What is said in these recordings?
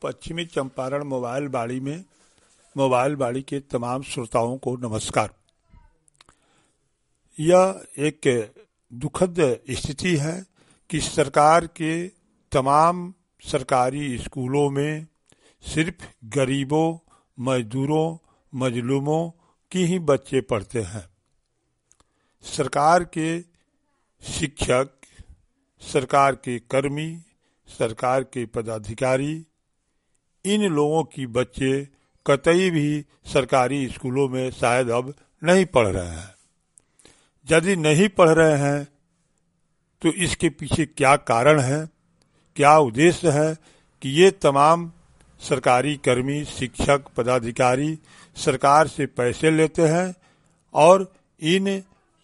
पश्चिमी चंपारण मोबाइल बाड़ी के तमाम श्रोताओं को नमस्कार। यह एक दुखद स्थिति है कि सरकार के तमाम सरकारी स्कूलों में सिर्फ गरीबों, मजदूरों, मजलूमों की ही बच्चे पढ़ते हैं। सरकार के शिक्षक, सरकार के कर्मी, सरकार के पदाधिकारी, इन लोगों की बच्चे कतई भी सरकारी स्कूलों में शायद अब नहीं पढ़ रहे हैं। यदि नहीं पढ़ रहे हैं तो इसके पीछे क्या कारण है, क्या उद्देश्य है कि ये तमाम सरकारी कर्मी, शिक्षक, पदाधिकारी सरकार से पैसे लेते हैं और इन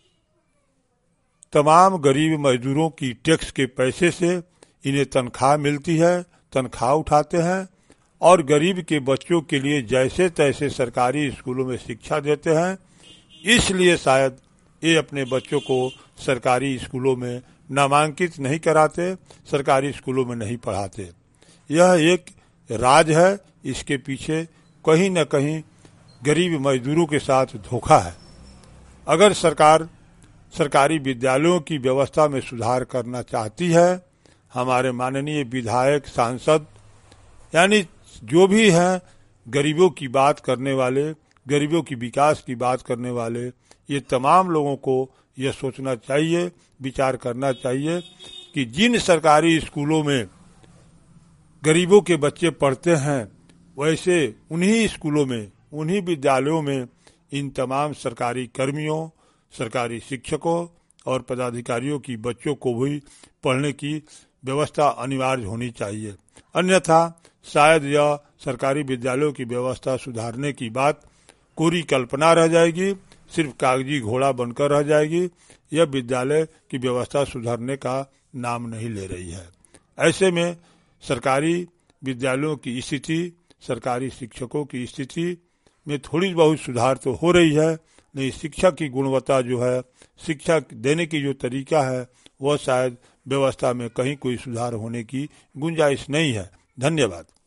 तमाम गरीब मजदूरों की टैक्स के पैसे से इन्हें तनख्वाह मिलती है, तनख्वाह उठाते हैं और गरीब के बच्चों के लिए जैसे तैसे सरकारी स्कूलों में शिक्षा देते हैं। इसलिए शायद ये अपने बच्चों को सरकारी स्कूलों में नामांकित नहीं कराते, सरकारी स्कूलों में नहीं पढ़ाते। यह एक राज है, इसके पीछे कहीं न कहीं गरीब मजदूरों के साथ धोखा है। अगर सरकार सरकारी विद्यालयों की व्यवस्था में सुधार करना चाहती है, हमारे माननीय विधायक, सांसद यानी जो भी हैं गरीबों की बात करने वाले, गरीबों की विकास की बात करने वाले, ये तमाम लोगों को यह सोचना चाहिए, विचार करना चाहिए कि जिन सरकारी स्कूलों में गरीबों के बच्चे पढ़ते हैं वैसे उन्हीं स्कूलों में, उन्हीं विद्यालयों में इन तमाम सरकारी कर्मियों, सरकारी शिक्षकों और पदाधिकारियों की बच्चों को भी पढ़ने की व्यवस्था अनिवार्य होनी चाहिए। अन्यथा शायद यह सरकारी विद्यालयों की व्यवस्था सुधारने की बात कोरी कल्पना रह जाएगी, सिर्फ कागजी घोड़ा बनकर रह जाएगी। यह विद्यालय की व्यवस्था सुधारने का नाम नहीं ले रही है। ऐसे में सरकारी विद्यालयों की स्थिति, सरकारी शिक्षकों की स्थिति में थोड़ी बहुत सुधार तो हो रही है, नहीं शिक्षा की गुणवत्ता जो है, शिक्षा देने की जो तरीका है वह शायद व्यवस्था में कहीं कोई सुधार होने की गुंजाइश नहीं है। धन्यवाद।